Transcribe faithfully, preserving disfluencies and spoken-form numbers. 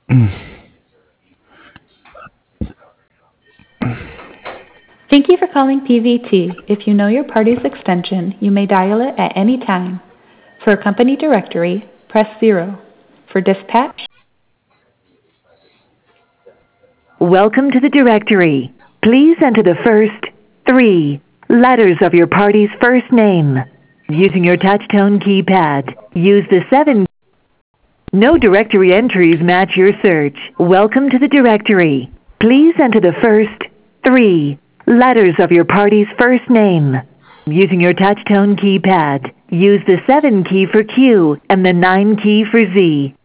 Thank you for calling P V T. If you know your party's extension, you may dial it at any time. For a company directory, press zero. For dispatch, Welcome to the directory. Please enter the first three letters of your party's first name. Using your touchtone keypad, use the seven. No directory entries match your search. Welcome to the directory. Please enter the first three letters of your party's first name. Using your touchtone keypad, use the seven key for Q and the nine key for Z.